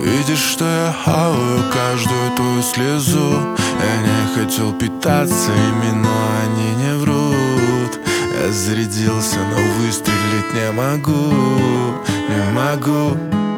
Видишь, что я хаваю каждую твою слезу. Я не хотел питаться ими, но они не врут. Я зарядился, но выстрелить не могу, не могу.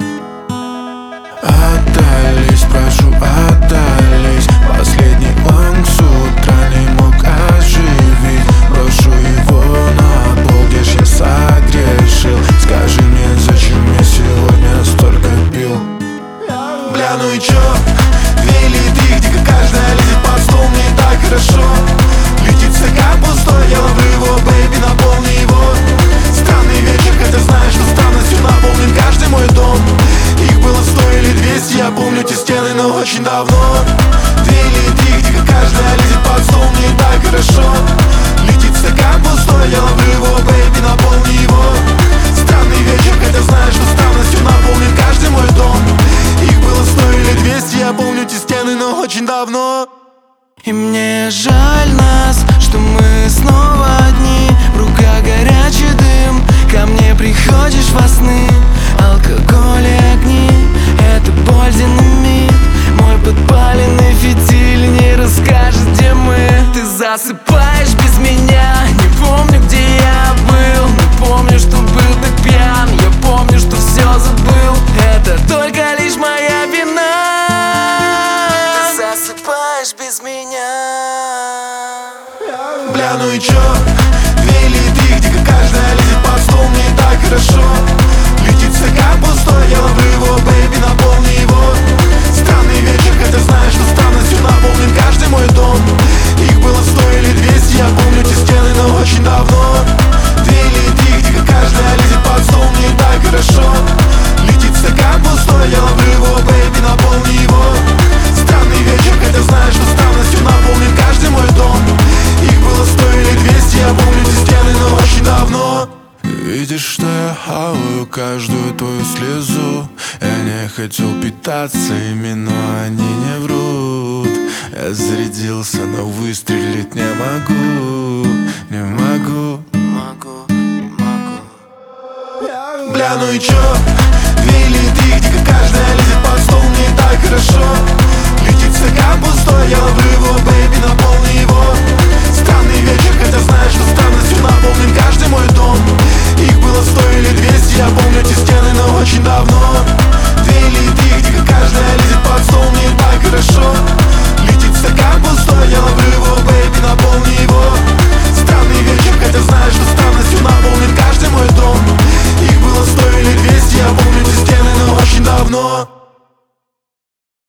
Отдались, прошу, отдались. Последний лонг с утра не мог оживить. Брошу его на пол, где ж я согрешил. Скажи мне, зачем я сегодня столько пил? Бля, ну и чё? 2 или 3, где каждая лезет под стол, мне и так хорошо. Летит стакан пустой, я ловлю его, бэйби, наполни его. Странный вечер, хотя знаешь, что странностью наполнен каждый мой дом. Их было 100 или 200, я помню те стены, но очень давно. 2 или 3, где каждая лезет под стол, мне и так хорошо. Летит стакан пустой, я ловлю его, бэйби, наполни его. Странный вечер, хотя знаешь, что странностью наполнен каждый мой дом. Их было 100 или 200, я помню те стены, но очень давно. И мне жаль нас, что мы снова одни. В руках горячий дым, ко мне приходишь во сны. Алкоголь и огни, это боль динамит. Мой подпаленный фитиль не расскажет, где мы. Ты засыпаешь без меня, не помню, где я был. Не помню, что был так пьян, я помню, что все забыл. Это только лишь моя вина. Ты засыпаешь без меня. Бля, ну и чё? 2 или 3, где каждая лезет под стол, мне и так хорошо. Летит стакан пустой, я ловлю его, бэйби, наполни его. Странный вечер, хотя знаешь, что странностью наполнен каждый мой дом. Их было 100 или 200, я помню те стены, но очень давно. 2 или 3, где каждая лезет под стол, мне и так хорошо. Летит стакан пустой, я ловлю его, бэйби, наполни его. Странный вечер, хотя знаешь, что странностью наполнен каждый мой дом. Их было 100 или 200, я помню те стены, но очень давно. Видишь, что я хаваю каждую твою слезу. Я не хотел питаться ими, но они не врут. Я зарядился, но выстрелить не могу, не могу. Бля, ну и чё? 2 или 3, где каждая лезет под стол, мне и так хорошо. Летит стакан пустой, я ловлю его, бэйби, наполни его. Странный вечер, хотя знаешь, что странностью наполнен каждый мой дом. Их было 100 или 200, я помню те стены, но очень давно. 2 или 3, где каждая лезет под стол, мне и так хорошо. Летит стакан пустой, я ловлю его, бэйби, наполни его. Странный вечер, хотя знаешь, что странностью наполнен каждый мой дом. Их было 100 или 200, я помню те стены, но очень давно.